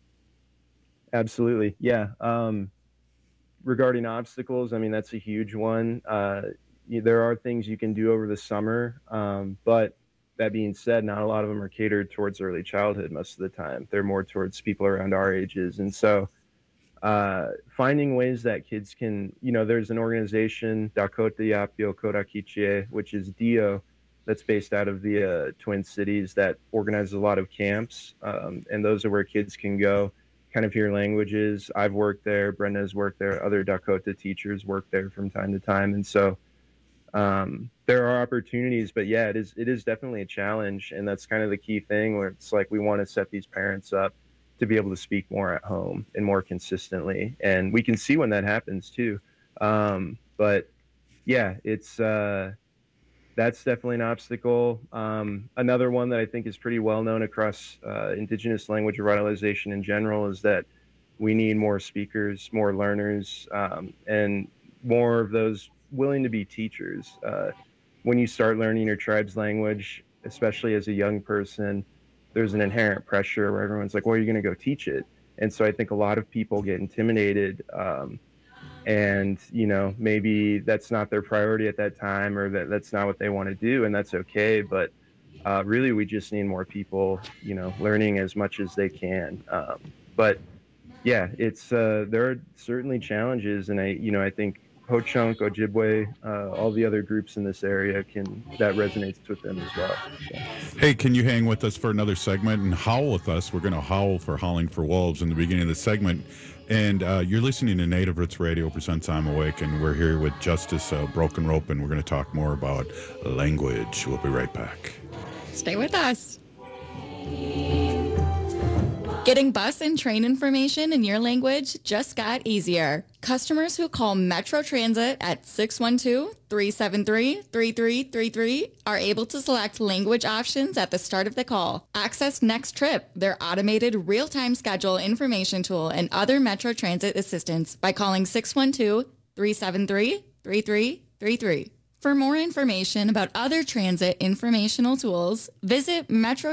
Absolutely. Yeah. Regarding obstacles, I mean, that's a huge one. There are things you can do over the summer, but that being said, not a lot of them are catered towards early childhood most of the time. They're more towards people around our ages. And so finding ways that kids can, you know, there's an organization, Dakota Yapio Kodakichie, which is DIO, that's based out of the Twin Cities, that organizes a lot of camps. And those are where kids can go, kind of hear languages. I've worked there. Brenda has worked there. Other Dakota teachers work there from time to time. And so there are opportunities, but yeah, it is definitely a challenge. And that's kind of the key thing, where it's like we want to set these parents up to be able to speak more at home and more consistently. And we can see when that happens too. But yeah, it's that's definitely an obstacle. Another one that I think is pretty well known across Indigenous language revitalization in general is that we need more speakers, more learners, and more of those willing to be teachers. When you start learning your tribe's language, especially as a young person, there's an inherent pressure where everyone's like, well, are you going to go teach it? And so I think a lot of people get intimidated, and, you know, maybe that's not their priority at that time, or that's not what they want to do, and that's okay. But really, we just need more people, you know, learning as much as they can. But yeah, it's there are certainly challenges, and I think Ho-Chunk, Ojibwe, all the other groups in this area that resonates with them as well. So. Hey, can you hang with us for another segment and howl with us? We're going to howl for Howling for Wolves in the beginning of the segment. And you're listening to Native Roots Radio presents I'm Awake, and we're here with Justice Broken Rope, and we're going to talk more about language. We'll be right back. Stay with us. Getting bus and train information in your language just got easier. Customers who call Metro Transit at 612-373-3333 are able to select language options at the start of the call. Access Next Trip, their automated real-time schedule information tool, and other Metro Transit assistance by calling 612-373-3333. For more information about other transit informational tools, visit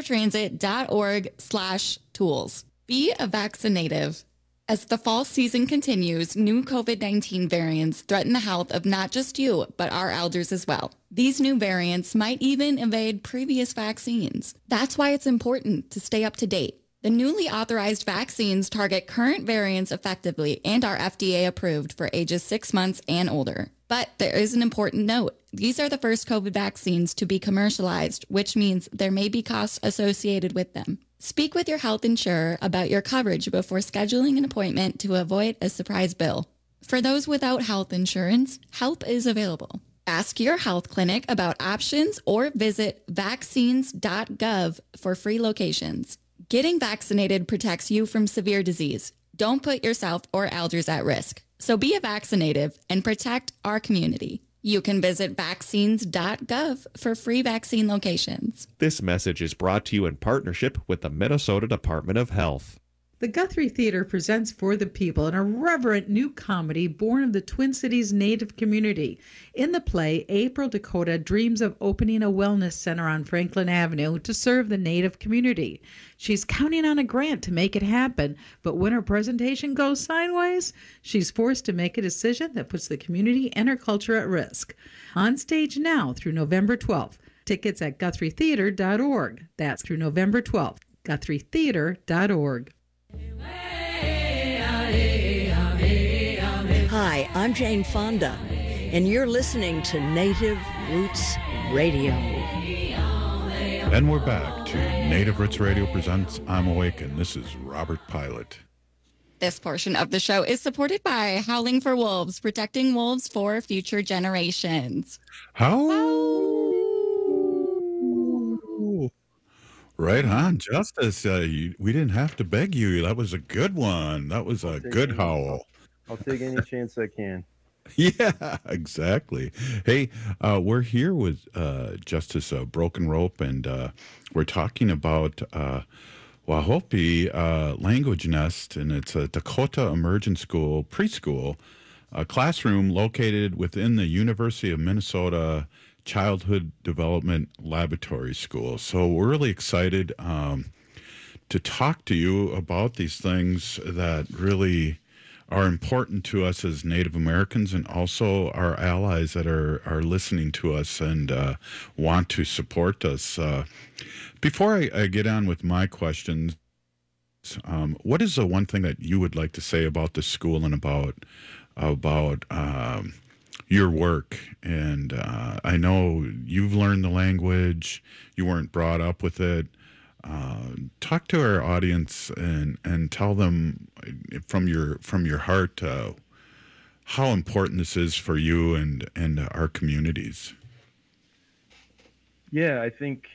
metrotransit.org/tools. Be a vaccinative. As the fall season continues, new COVID-19 variants threaten the health of not just you, but our elders as well. These new variants might even evade previous vaccines. That's why it's important to stay up to date. The newly authorized vaccines target current variants effectively and are FDA approved for ages 6 months and older. But there is an important note. These are the first COVID vaccines to be commercialized, which means there may be costs associated with them. Speak with your health insurer about your coverage before scheduling an appointment to avoid a surprise bill. For those without health insurance, help is available. Ask your health clinic about options or visit vaccines.gov for free locations. Getting vaccinated protects you from severe disease. Don't put yourself or elders at risk. So be a vaccinative and protect our community. You can visit vaccines.gov for free vaccine locations. This message is brought to you in partnership with the Minnesota Department of Health. The Guthrie Theater presents For the People, an irreverent new comedy born of the Twin Cities Native community. In the play, April Dakota dreams of opening a wellness center on Franklin Avenue to serve the Native community. She's counting on a grant to make it happen, but when her presentation goes sideways, she's forced to make a decision that puts the community and her culture at risk. On stage now through November 12th. Tickets at GuthrieTheater.org. That's through November 12th. GuthrieTheater.org. Hi, I'm Jane Fonda, and you're listening to Native Roots Radio. And we're back to Native Roots Radio presents I'm Awake, and this is Robert Pilot. This portion of the show is supported by Howling for Wolves, protecting wolves for future generations. Right on, Justice. We didn't have to beg you. That was a good one. That was a good howl. I'll take any chance I can. Yeah, exactly. Hey, we're here with Justice Broken Rope, and we're talking about Wahopi Language Nest, and it's a Dakota Immersion School preschool, a classroom located within the University of Minnesota Childhood Development Laboratory School. So we're really excited to talk to you about these things that really are important to us as Native Americans, and also our allies that are listening to us and want to support us. Before I get on with my questions, what is the one thing that you would like to say about the school and about your work? And I know you've learned the language, you weren't brought up with it. Talk to our audience and tell them from your heart how important this is for you and our communities. Yeah, I think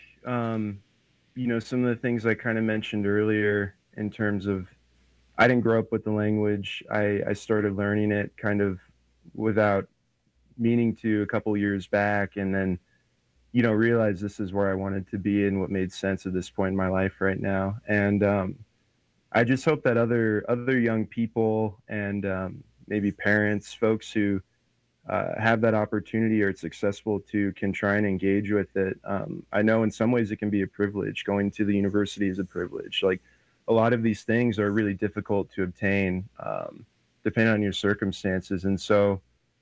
some of the things I kind of mentioned earlier in terms of I didn't grow up with the language. I started learning it kind of without meaning to a couple years back, and then realized this is where I wanted to be and what made sense at this point in my life right now. And I just hope that other young people and maybe parents, folks who have that opportunity or it's accessible to, can try and engage with it. I know in some ways it can be a privilege. Going to the university is a privilege. Like, a lot of these things are really difficult to obtain, depending on your circumstances. And so,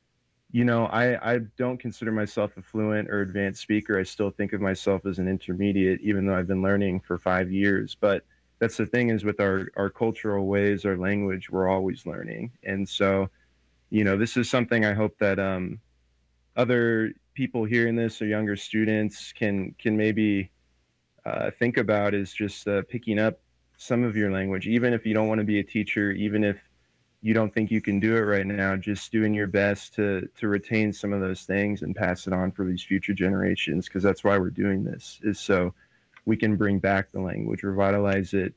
I don't consider myself a fluent or advanced speaker. I still think of myself as an intermediate, even though I've been learning for 5 years. But that's the thing, is with our cultural ways, our language, we're always learning. And so, this is something I hope that other people hearing this or younger students can maybe think about, is just picking up some of your language, even if you don't want to be a teacher, even if you don't think you can do it right now, just doing your best to retain some of those things and pass it on for these future generations, because that's why we're doing this, is so we can bring back the language, revitalize it,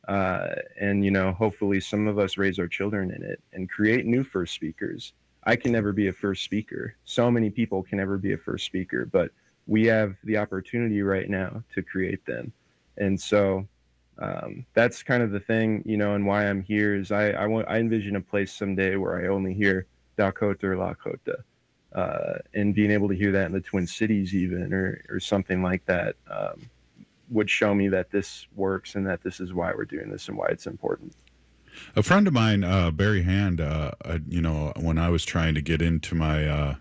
and hopefully some of us raise our children in it and create new first speakers. I can never be a first speaker. So many people can never be a first speaker, but we have the opportunity right now to create them. And so that's kind of the thing, and why I'm here is I envision a place someday where I only hear Dakota or Lakota, and being able to hear that in the Twin Cities even, or something like that, would show me that this works and that this is why we're doing this and why it's important. A friend of mine, Barry Hand, when I was trying to get into my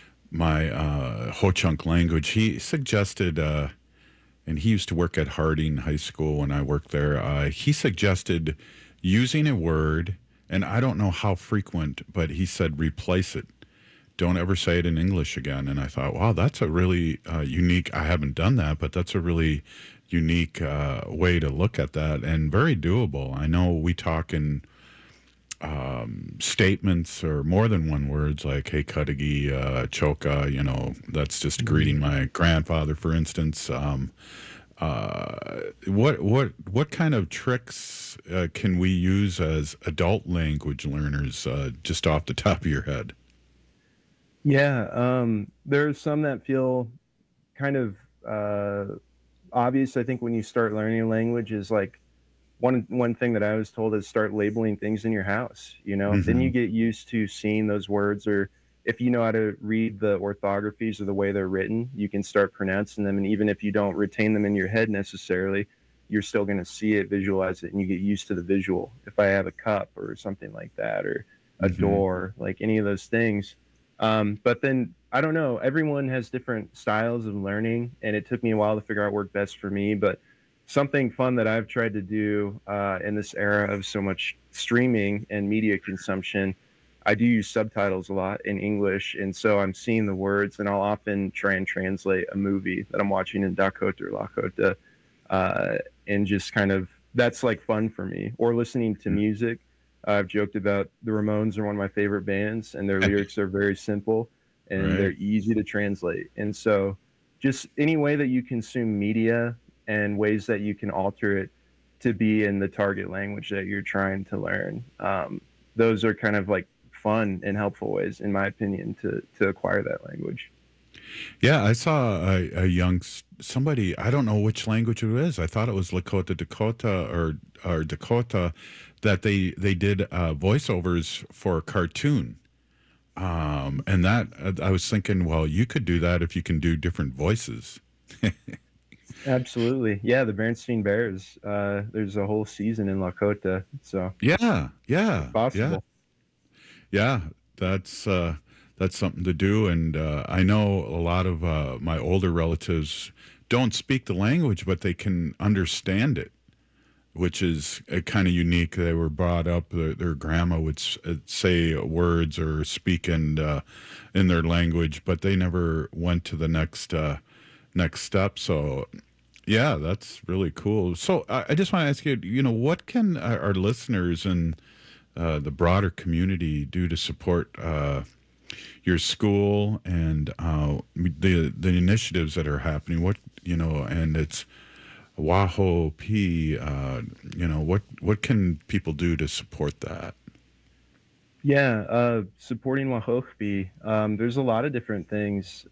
Ho-Chunk language, he suggested, and he used to work at Harding High School when I worked there. He suggested using a word, and I don't know how frequent, but he said replace it. Don't ever say it in English again. And I thought, wow, that's a really unique, I haven't done that, but that's a really unique way to look at that, and very doable. I know we talk in statements or more than one words, like, hey, Kadagi, Choka, that's just greeting my grandfather, for instance. What kind of tricks can we use as adult language learners, just off the top of your head? Yeah, there's some that feel kind of obvious. I think when you start learning a language is like, one thing that I was told is start labeling things in your house, Mm-hmm. Then you get used to seeing those words, or if you know how to read the orthographies or the way they're written, you can start pronouncing them. And even if you don't retain them in your head necessarily, you're still going to see it, visualize it, and you get used to the visual. If I have a cup or something like that, or a door, like any of those things. But then, I don't know, everyone has different styles of learning, and it took me a while to figure out what worked best for me. But something fun that I've tried to do in this era of so much streaming and media consumption, I do use subtitles a lot in English, and so I'm seeing the words, and I'll often try and translate a movie that I'm watching in Dakota or Lakota, and just kind of, that's like fun for me. Or listening to music. I've joked about the Ramones are one of my favorite bands, and their lyrics are very simple, and they're easy to translate. And so just any way that you consume media and ways that you can alter it to be in the target language that you're trying to learn, those are kind of like fun and helpful ways, in my opinion, to acquire that language. Yeah, I saw a young somebody, I don't know which language it is. I thought it was Lakota Dakota or Dakota, that they did voiceovers for a cartoon. And that I was thinking, well, you could do that if you can do different voices. Absolutely. Yeah, the Bernstein Bears. There's a whole season in Lakota. So yeah, possible. Yeah, that's something to do. And I know a lot of my older relatives don't speak the language, but they can understand it, which is kind of unique. They were brought up, their grandma would say words or speak in their language, but they never went to the next step. So yeah, that's really cool. So I just want to ask you, what can our listeners and the broader community do to support your school and the initiatives that are happening? And it's WAHOP, what can people do to support that? Yeah, supporting WAHOP, there's a lot of different things.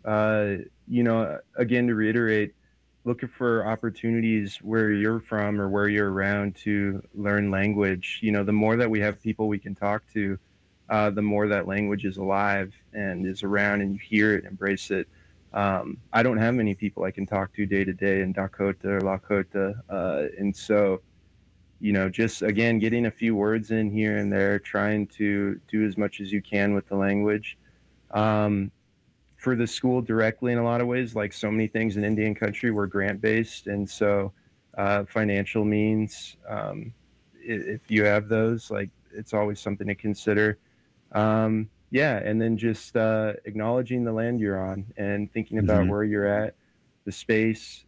Again, to reiterate, looking for opportunities where you're from or where you're around to learn language. The more that we have people we can talk to, the more that language is alive and is around, and you hear it, embrace it. I don't have many people I can talk to day to day in Dakota or Lakota. And so, just again, getting a few words in here and there, trying to do as much as you can with the language. For the school directly, in a lot of ways, like so many things in Indian country, we're grant-based. And so financial means, if you have those, like, it's always something to consider. Yeah, and then just acknowledging the land you're on and thinking about where you're at, the space.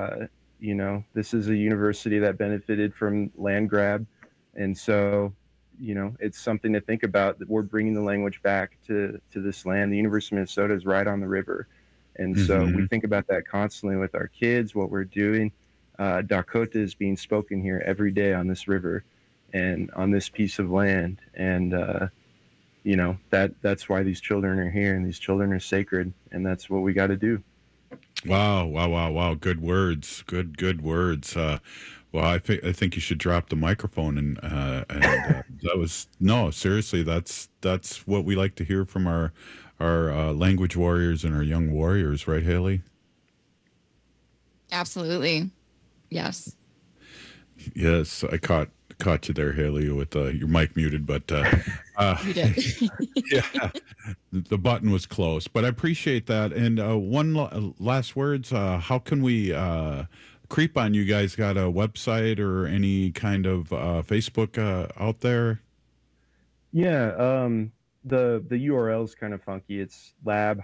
This is a university that benefited from land grab. And so, it's something to think about, that we're bringing the language back to this land. The University of Minnesota is right on the river. And so we think about that constantly with our kids, what we're doing. Dakota is being spoken here every day on this river and on this piece of land. And, that's why these children are here, and these children are sacred, and that's what we got to do. Wow. Good words. Good words. Well, I think you should drop the microphone and that was, no, seriously, that's what we like to hear from our language warriors and our young warriors, right, Haley? Absolutely. Yes. Yes, I caught you there, Haley, with your mic muted, but you did. Yeah, the button was close, but I appreciate that. And one last words, how can we creep on you guys? Got a website or any kind of Facebook out there? Yeah, the URL is kind of funky. It's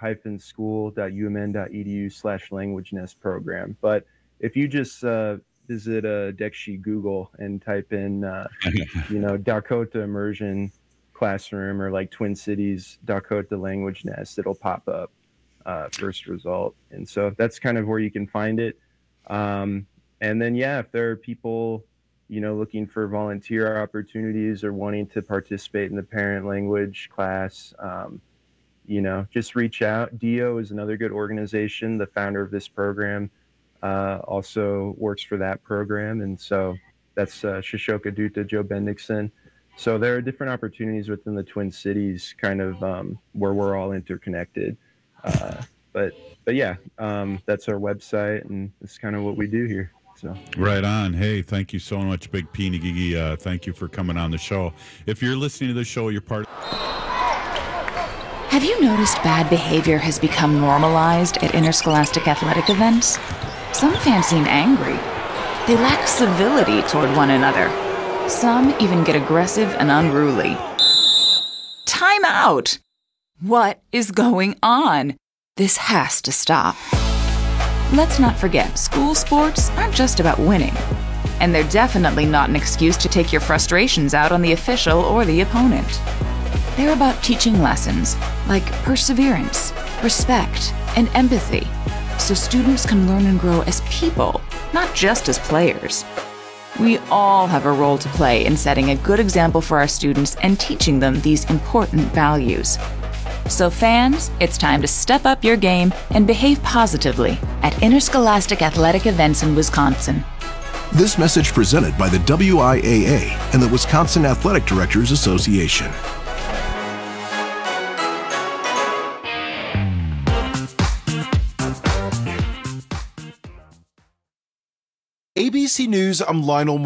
lab-school.umn.edu/language nest program. But if you just visit Dekshi Google and type in, Dakota immersion classroom or like Twin Cities Dakota language nest, it'll pop up first result. And so that's kind of where you can find it. And then, if there are people, looking for volunteer opportunities or wanting to participate in the parent language class, just reach out. DIO is another good organization. The founder of this program also works for that program. And so that's Shoshoka Dutta, Joe Bendixson. So there are different opportunities within the Twin Cities, kind of where we're all interconnected. But yeah, that's our website, and that's kind of what we do here. So right on. Hey, thank you so much, Big P Nagigi. Thank you for coming on the show. If you're listening to the show, you're part. Have you noticed bad behavior has become normalized at interscholastic athletic events? Some fans seem angry. They lack civility toward one another. Some even get aggressive and unruly. Time time out. What is going on? This has to stop. Let's not forget, school sports aren't just about winning. And they're definitely not an excuse to take your frustrations out on the official or the opponent. They're about teaching lessons like perseverance, respect, and empathy, so students can learn and grow as people, not just as players. We all have a role to play in setting a good example for our students and teaching them these important values. So fans, it's time to step up your game and behave positively at interscholastic athletic events in Wisconsin. This message presented by the WIAA and the Wisconsin Athletic Directors Association. ABC News, I'm Lionel Moore.